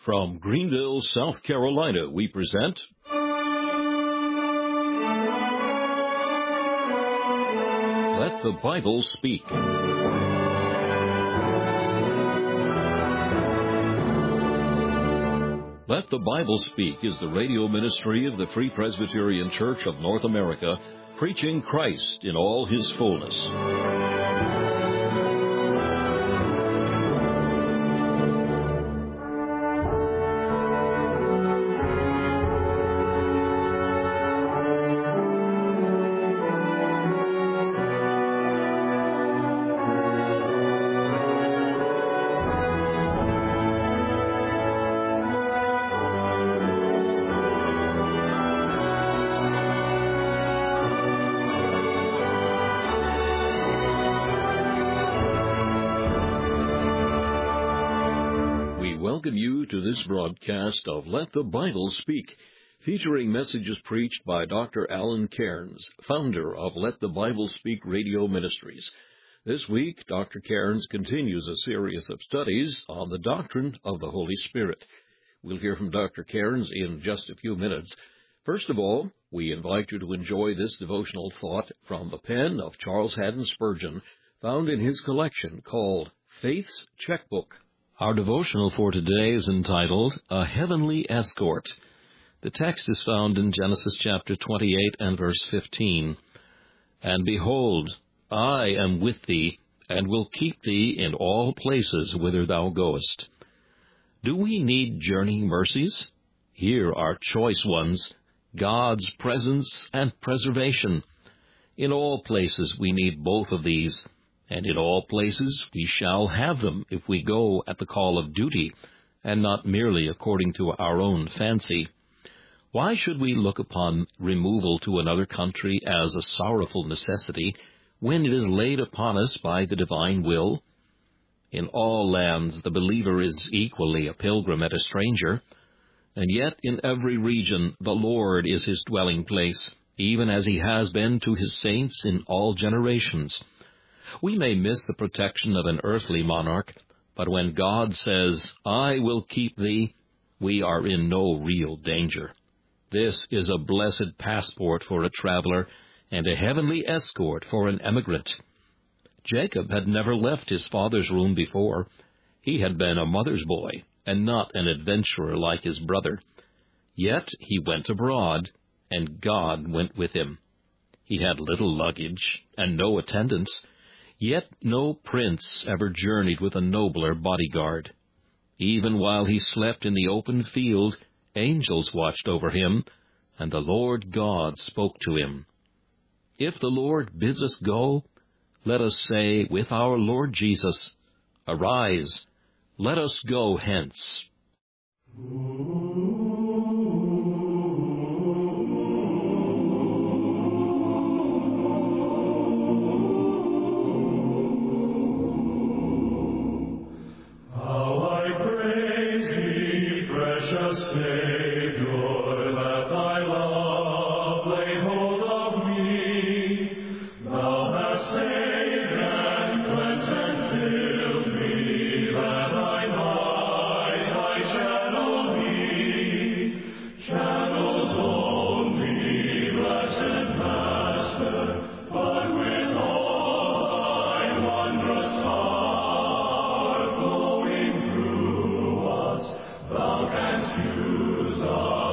From Greenville, South Carolina, we present Let the Bible Speak. Let the Bible Speak is the radio ministry of the Free Presbyterian Church of North America, preaching Christ in all His fullness. Welcome you to this broadcast of Let the Bible Speak, featuring messages preached by Dr. Alan Cairns, founder of Let the Bible Speak Radio Ministries. This week, Dr. Cairns continues a series of studies on the doctrine of the Holy Spirit. We'll hear from Dr. Cairns in just a few minutes. First of all, we invite you to enjoy this devotional thought from the pen of Charles Haddon Spurgeon, found in his collection called Faith's Checkbook. Our devotional for today is entitled, A Heavenly Escort. The text is found in Genesis chapter 28 and verse 15. And behold, I am with thee, and will keep thee in all places whither thou goest. Do we need journeying mercies? Here are choice ones, God's presence and preservation. In all places we need both of these, and in all places we shall have them if we go at the call of duty, and not merely according to our own fancy. Why should we look upon removal to another country as a sorrowful necessity, when it is laid upon us by the divine will? In all lands the believer is equally a pilgrim and a stranger, and yet in every region the Lord is his dwelling place, even as he has been to his saints in all generations. We may miss the protection of an earthly monarch, but when God says, I will keep thee, we are in no real danger. This is a blessed passport for a traveler and a heavenly escort for an emigrant. Jacob had never left his father's room before. He had been a mother's boy and not an adventurer like his brother. Yet he went abroad, and God went with him. He had little luggage and no attendants. Yet no prince ever journeyed with a nobler bodyguard. Even while he slept in the open field, angels watched over him, and the Lord God spoke to him. If the Lord bids us go, let us say with our Lord Jesus, Arise, let us go hence. Savior, that thy love laid hold of me. Thou hast saved and cleansed and filled me, that I might thy shadow be. Shadows only, blessed Master, but with all thy wondrous heart flowing through us, thou canst use us.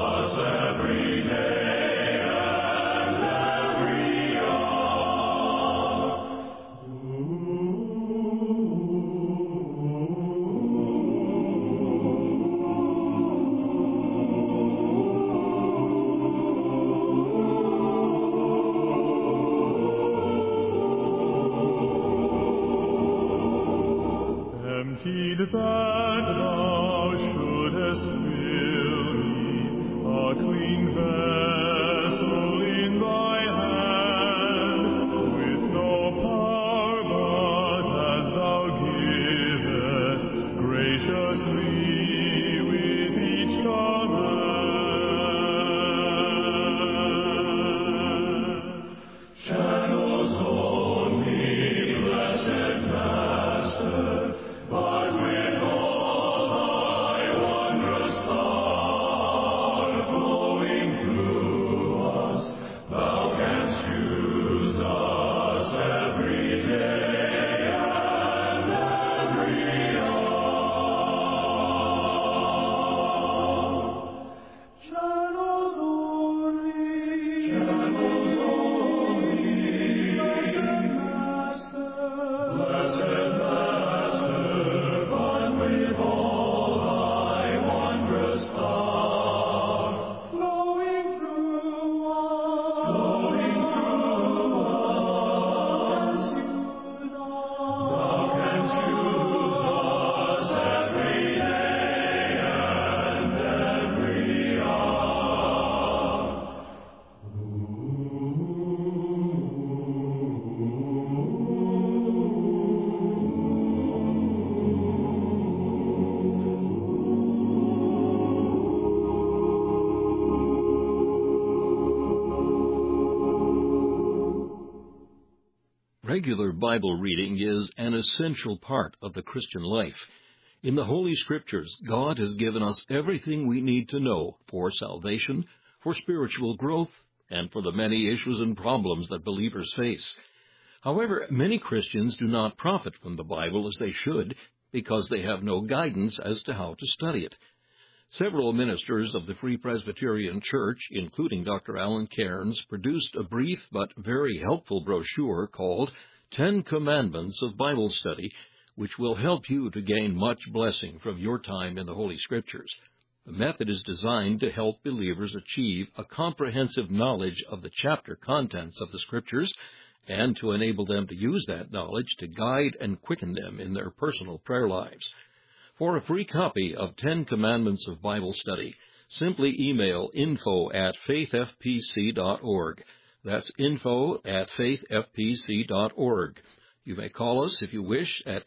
regular Bible reading is an essential part of the Christian life. In the Holy Scriptures, God has given us everything we need to know for salvation, for spiritual growth, and for the many issues and problems that believers face. However, many Christians do not profit from the Bible as they should because they have no guidance as to how to study it. Several ministers of the Free Presbyterian Church, including Dr. Alan Cairns, produced a brief but very helpful brochure called 10 Commandments of Bible Study, which will help you to gain much blessing from your time in the Holy Scriptures. The method is designed to help believers achieve a comprehensive knowledge of the chapter contents of the Scriptures and to enable them to use that knowledge to guide and quicken them in their personal prayer lives. For a free copy of 10 Commandments of Bible Study, simply email info@faithfpc.org. That's info@faithfpc.org. You may call us if you wish at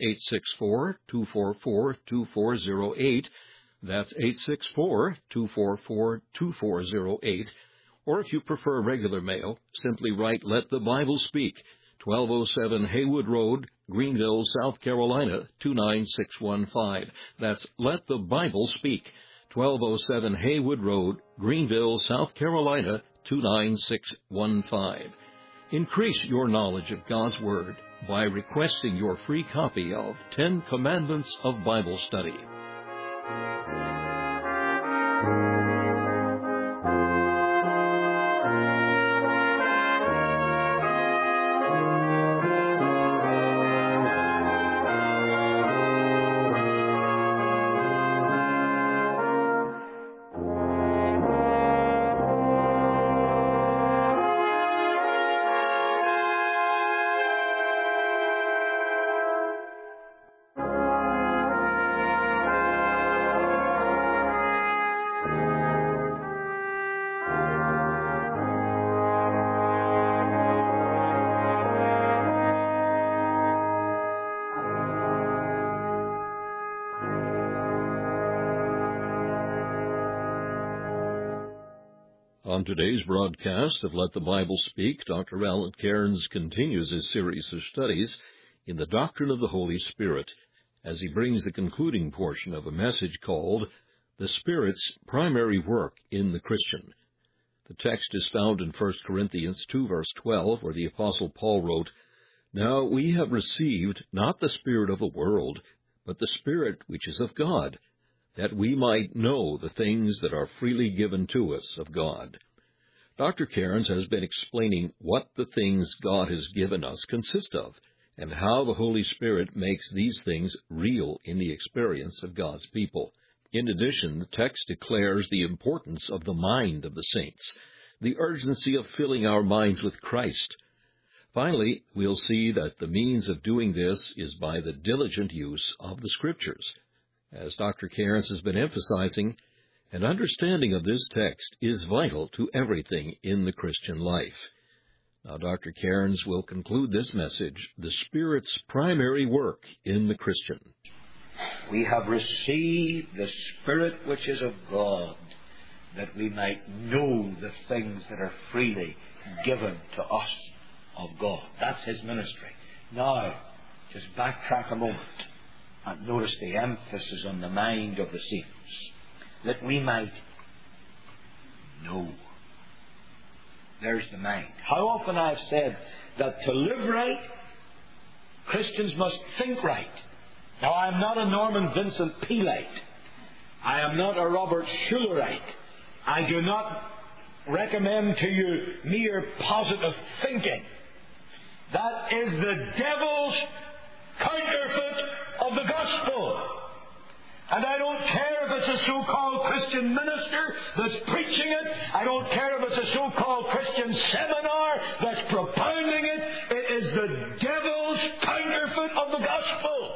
864-244-2408. That's 864-244-2408. Or if you prefer regular mail, simply write Let the Bible Speak, 1207 Haywood Road, Greenville, South Carolina, 29615. That's Let the Bible Speak, 1207 Haywood Road, Greenville, South Carolina, 29615. Increase your knowledge of God's Word by requesting your free copy of 10 Commandments of Bible Study. On today's broadcast of Let the Bible Speak, Dr. Alan Cairns continues his series of studies in the doctrine of the Holy Spirit as he brings the concluding portion of a message called The Spirit's Primary Work in the Christian. The text is found in 1 Corinthians 2, verse 12, where the Apostle Paul wrote, "Now we have received not the spirit of the world, but the Spirit which is of God, that we might know the things that are freely given to us of God." Dr. Cairns has been explaining what the things God has given us consist of, and how the Holy Spirit makes these things real in the experience of God's people. In addition, the text declares the importance of the mind of the saints, the urgency of filling our minds with Christ. Finally, we'll see that the means of doing this is by the diligent use of the Scriptures. As Dr. Cairns has been emphasizing, an understanding of this text is vital to everything in the Christian life. Now, Dr. Cairns will conclude this message, The Spirit's Primary Work in the Christian. We have received the Spirit which is of God, that we might know the things that are freely given to us of God. That's His ministry. Now, just backtrack a moment and notice the emphasis on the mind of the saints, that we might know. There's the mind. How often I've said that to live right, Christians must think right. Now, I am not a Norman Vincent Pealeite. I am not a Robert Schullerite. I do not recommend to you mere positive thinking. That is the devil's counterfeit of the gospel. And I don't care if it's a so-called Christian minister that's preaching it. I don't care if it's a so-called Christian seminar that's propounding it. It is the devil's counterfeit of the gospel.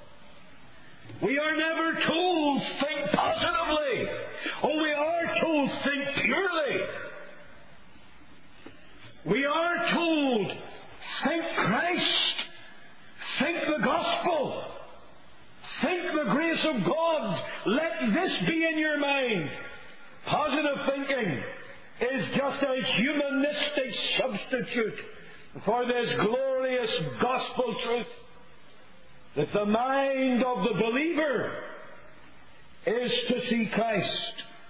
We are never told think positively. Oh, we are told think purely. We are told think Christ. Think the gospel. Think the grace of God. Let this be in your mind. Positive thinking is just a humanistic substitute for this glorious gospel truth that the mind of the believer is to see Christ.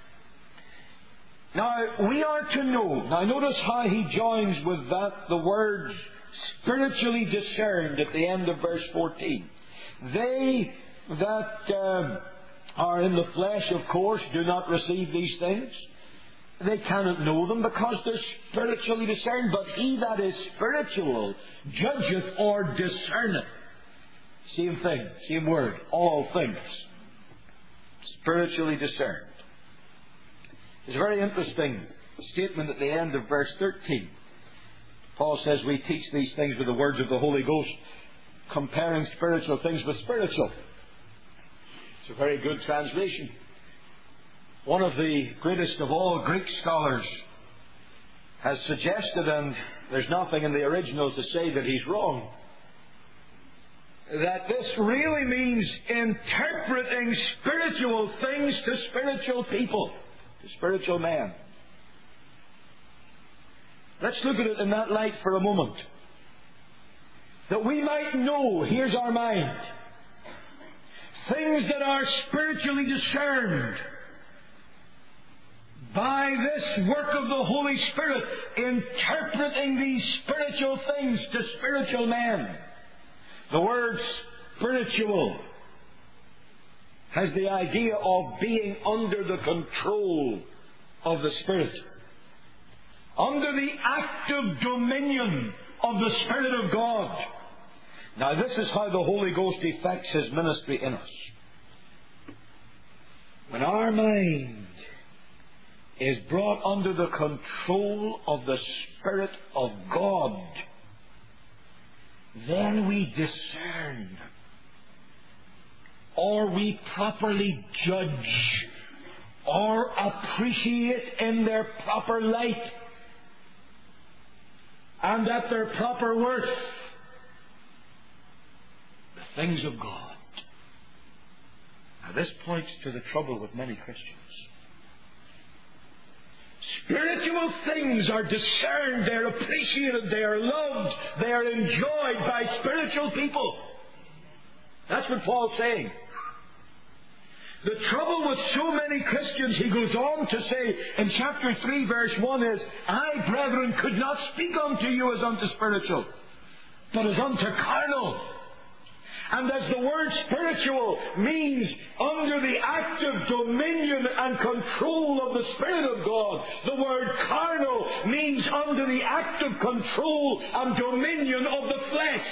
Now, we are to know. Now, notice how he joins with that the words spiritually discerned at the end of verse 14. They that are in the flesh, of course, do not receive these things. They cannot know them because they're spiritually discerned. But he that is spiritual judgeth or discerneth. Same thing, same word, all things. Spiritually discerned. There's a very interesting statement at the end of verse 13. Paul says we teach these things with the words of the Holy Ghost, comparing spiritual things with spiritual. It's a very good translation. One of the greatest of all Greek scholars has suggested, and there's nothing in the original to say that he's wrong, that this really means interpreting spiritual things to spiritual people, to spiritual men. Let's look at it in that light for a moment. That we might know, here's our mind, things that are spiritually discerned by this work of the Holy Spirit, interpreting these spiritual things to spiritual men. The word spiritual has the idea of being under the control of the Spirit, under the active dominion of the Spirit of God. Now, this is how the Holy Ghost effects His ministry in us. When our mind is brought under the control of the Spirit of God, then we discern, or we properly judge, or appreciate in their proper light and at their proper worth the things of God. Now, this points to the trouble with many Christians. Spiritual things are discerned, they're appreciated, they are loved, they are enjoyed by spiritual people. That's what Paul's saying. The trouble with so many Christians, he goes on to say in chapter 3 verse 1 is, I, brethren, could not speak unto you as unto spiritual, but as unto carnal. And as the word spiritual means under the active dominion and control of the Spirit of God, the word carnal means under the active control and dominion of the flesh.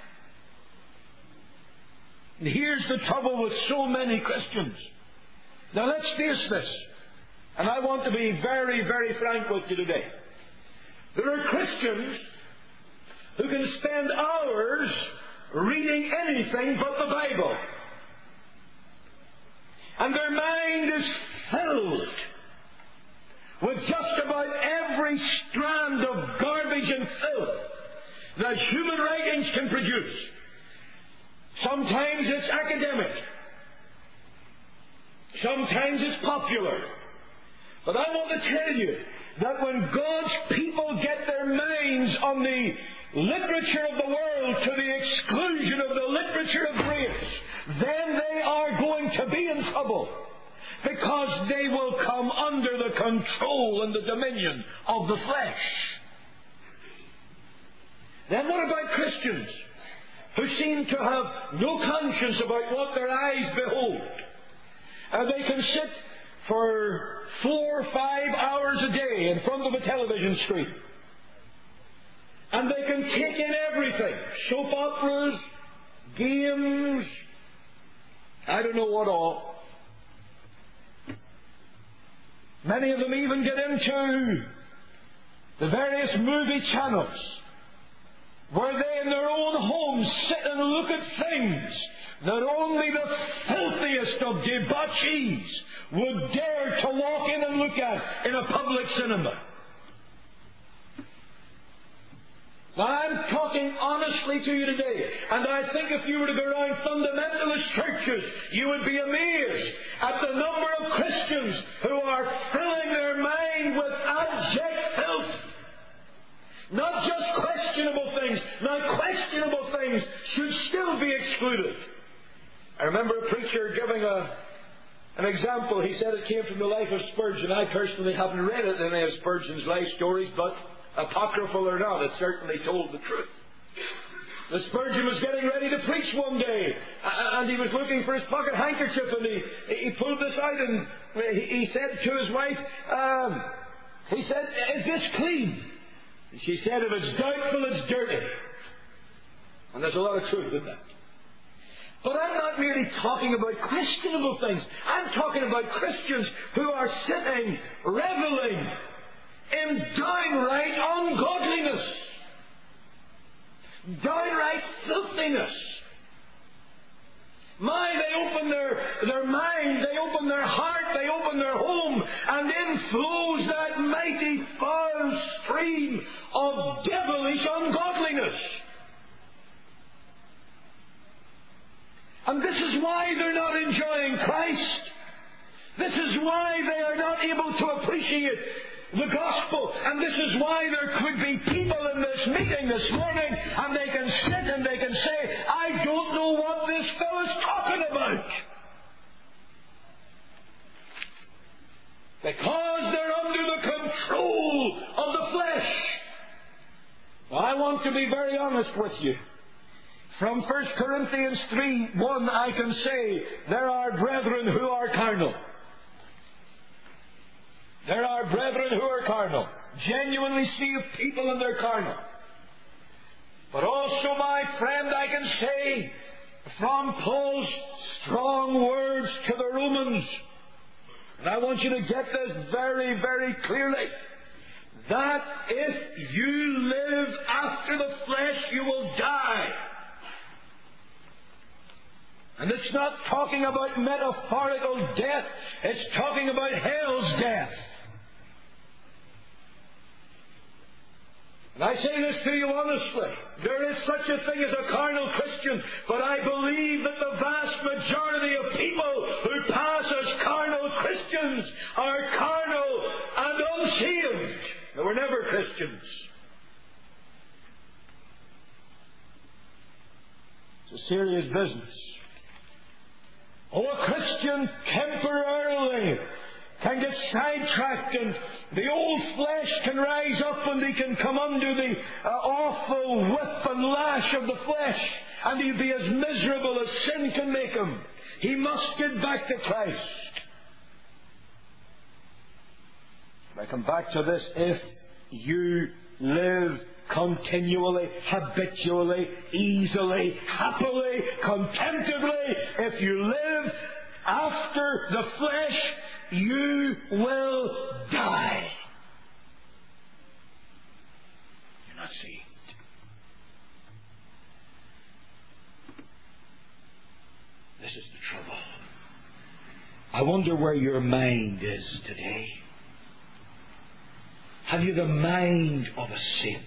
And here's the trouble with so many Christians. Now let's face this, and I want to be very, very frank with you today. There are Christians who can spend hours reading anything but the Bible. And their mind is filled with just about every strand of garbage and filth that human writings can produce. Sometimes it's academic. Sometimes it's popular. But I want to tell you that when God's people get their minds on the literature of the world to the exclusion of the literature of grace, then they are going to be in trouble, because they will come under the control and the dominion of the flesh. Then what about Christians who seem to have no conscience about what their eyes behold? And they can sit for 4 or 5 hours a day in front of a television screen, and they can take in everything. Soap operas, games, I don't know what all. Many of them even get into the various movie channels, where they in their own homes sit and look at things that only the filthiest of debauchees would dare to walk in and look at in a public cinema. Now, I'm talking honestly to you today, and I think if you were to go around fundamentalist churches, you would be amazed at the number of Christians who are filling their mind with abject filth. Not just questionable example, he said it came from the life of Spurgeon. I personally haven't read it, any of Spurgeon's life stories, but apocryphal or not, it certainly told the truth. The Spurgeon was getting ready to preach one day, and he was looking for his pocket handkerchief, and he pulled this out, and he said to his wife, he said, "Is this clean?" And she said, "If it's doubtful, it's dirty." And there's a lot of truth in that. But I'm not merely talking about questionable things. I'm talking about Christians who are sitting, reveling in downright ungodliness, downright filthiness. They open their mind, they open their heart, they open their home, and in flows that mighty foul stream of devilish ungodliness. And this is why they're not enjoying Christ. This is why they are not able to appreciate the gospel. And this is why there could be people in this meeting this morning, and they can sit and they can say, "I don't know what this fellow's talking about." Because they're under the control of the flesh. Now, I want to be very honest with you. From 1 Corinthians 3:1, I can say there are brethren who are carnal. There are brethren who are carnal. Genuinely saved people, and they're carnal. But also, my friend, I can say from Paul's strong words to the Romans, and I want you to get this very, very clearly, that if you live after the flesh, you will die. And it's not talking about metaphorical death. It's talking about hell's death. And I say this to you honestly. There is such a thing as a carnal Christian, but I believe that the vast majority of people who pass as carnal Christians are carnal and unsaved. They were never Christians. It's a serious business. A Christian temporarily can get sidetracked, and the old flesh can rise up, and he can come under the awful whip and lash of the flesh, and he'll be as miserable as sin can make him. He must get back to Christ. I come back to this. If you live continually, habitually, easily, happily, contentedly, if you live after the flesh, you will die. You're not saved. This is the trouble. I wonder where your mind is today. Have you the mind of a saint?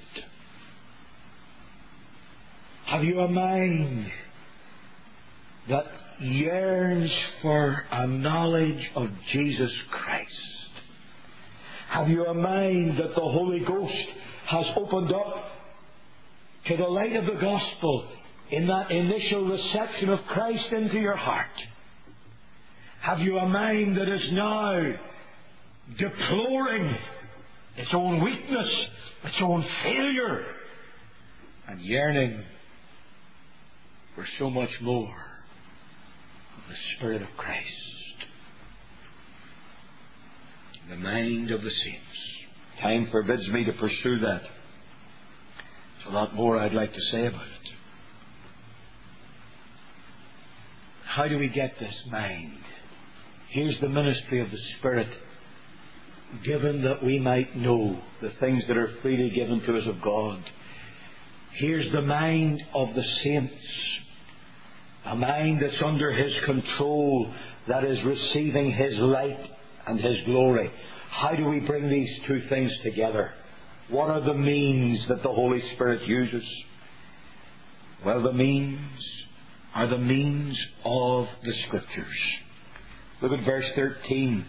Have you a mind that yearns for a knowledge of Jesus Christ? Have you a mind that the Holy Ghost has opened up to the light of the gospel in that initial reception of Christ into your heart? Have you a mind that is now deploring its own weakness, its own failure, and yearning for so much more of the Spirit of Christ? The mind of the saints. Time forbids me to pursue that. There's a lot more I'd like to say about it. How do we get this mind? Here's the ministry of the Spirit, given that we might know the things that are freely given to us of God. Here's the mind of the saints, a mind that's under His control, that is receiving His light and His glory. How do we bring these two things together? What are the means that the Holy Spirit uses? Well, the means are the means of the Scriptures. Look at verse 13.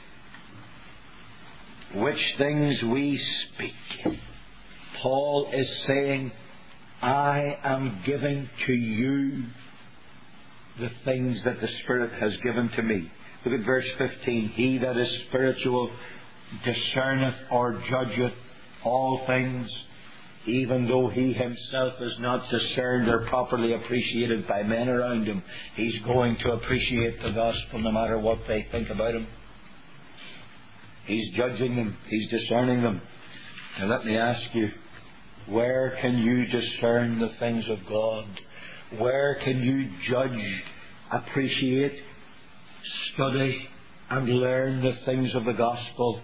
Which things we speak. Paul is saying, I am giving to you the things that the Spirit has given to me. Look at verse 15. He that is spiritual discerneth or judgeth all things, even though he himself is not discerned or properly appreciated by men around him. He's going to appreciate the gospel no matter what they think about him. He's judging them. He's discerning them. Now let me ask you, where can you discern the things of God? Where can you judge, appreciate, study, and learn the things of the gospel?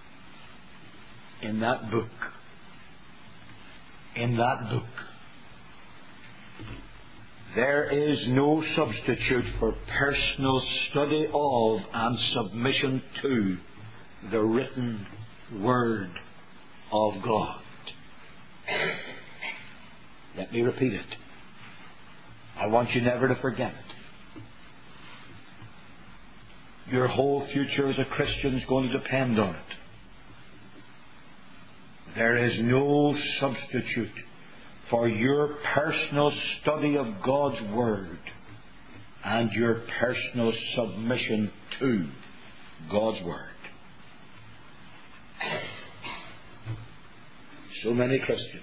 In that book. In that book. There is no substitute for personal study of and submission to the written Word of God. Let me repeat it. I want you never to forget it. Your whole future as a Christian is going to depend on it. There is no substitute for your personal study of God's Word and your personal submission to God's Word. So many Christians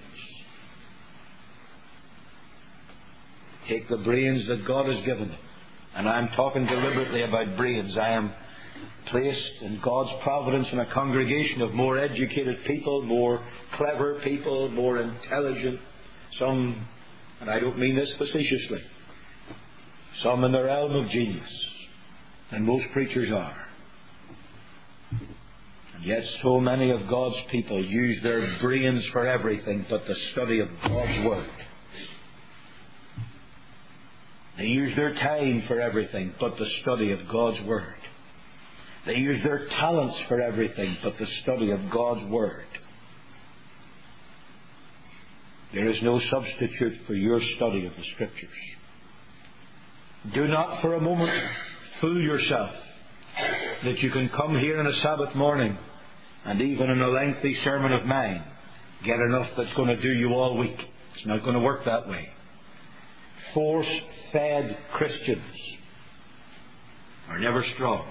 take the brains that God has given them, and I'm talking deliberately about brains. I am placed in God's providence in a congregation of more educated people, more clever people, more intelligent, some, and I don't mean this facetiously, some in the realm of genius, and most preachers are. And yet so many of God's people use their brains for everything but the study of God's Word. They use their time for everything but the study of God's Word. They use their talents for everything but the study of God's Word. There is no substitute for your study of the Scriptures. Do not for a moment fool yourself that you can come here on a Sabbath morning and even in a lengthy sermon of mine get enough that's going to do you all week. It's not going to work that way. Force-fed Christians are never strong.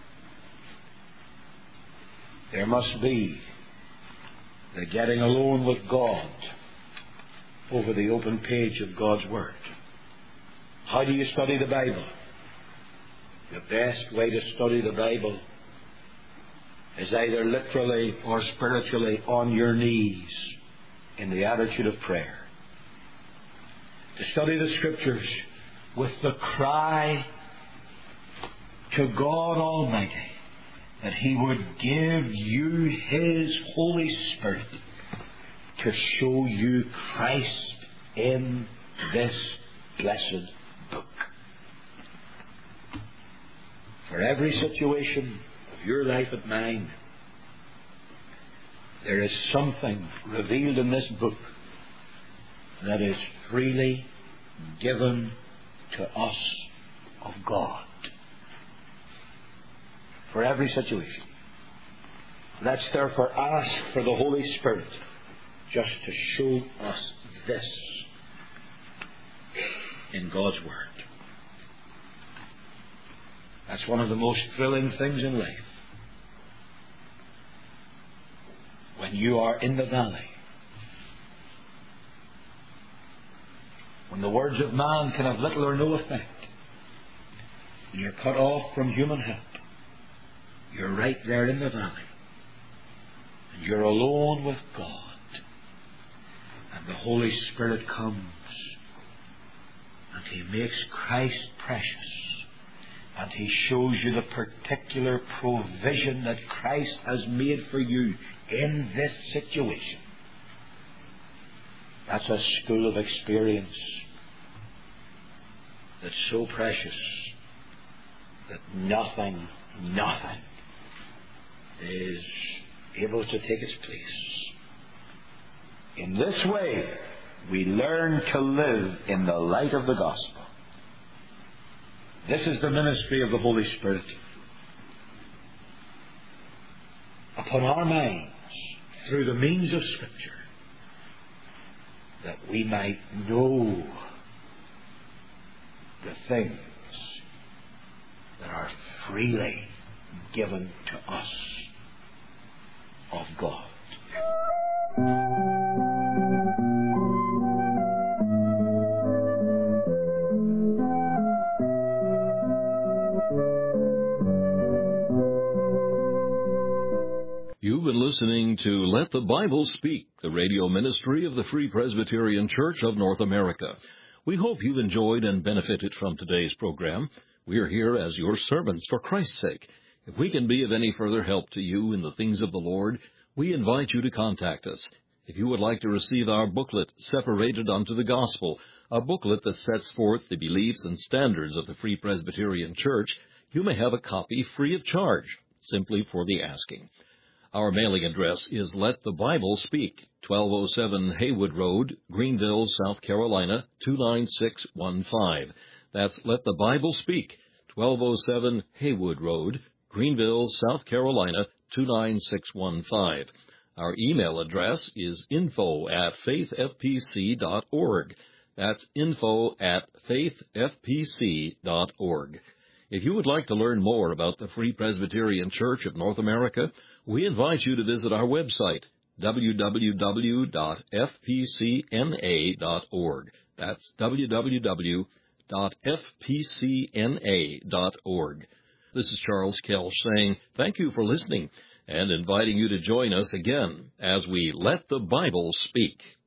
There must be the getting alone with God over the open page of God's Word. How do you study the Bible? The best way to study the Bible is either literally or spiritually on your knees in the attitude of prayer. To study the Scriptures with the cry to God Almighty that He would give you His Holy Spirit to show you Christ in this blessed book. For every situation of your life and mine, there is something revealed in this book that is freely given to us of God. For every situation. Let's therefore ask for the Holy Spirit just to show us this in God's Word. That's one of the most thrilling things in life. When you are in the valley, when the words of man can have little or no effect, and you're cut off from human help, you're right there in the valley, and you're alone with God, and the Holy Spirit comes, and He makes Christ precious, and He shows you the particular provision that Christ has made for you in this situation. That's a school of experience that's so precious that nothing is able to take its place. In this way, we learn to live in the light of the gospel. This is the ministry of the Holy Spirit upon our minds through the means of Scripture, that we might know the things that are freely given to us of God. You've been listening to Let the Bible Speak, the radio ministry of the Free Presbyterian Church of North America. We hope you've enjoyed and benefited from today's program. We are here as your servants for Christ's sake. If we can be of any further help to you in the things of the Lord, we invite you to contact us. If you would like to receive our booklet, Separated Unto the Gospel, a booklet that sets forth the beliefs and standards of the Free Presbyterian Church, you may have a copy free of charge, simply for the asking. Our mailing address is Let the Bible Speak, 1207 Haywood Road, Greenville, South Carolina, 29615. That's Let the Bible Speak, 1207 Haywood Road, Greenville, South Carolina, 29615. Our email address is info@faithfpc.org. That's info@faithfpc.org. If you would like to learn more about the Free Presbyterian Church of North America, we invite you to visit our website, www.fpcna.org. That's www.fpcna.org. This is Charles Kelch saying thank you for listening and inviting you to join us again as we Let the Bible Speak.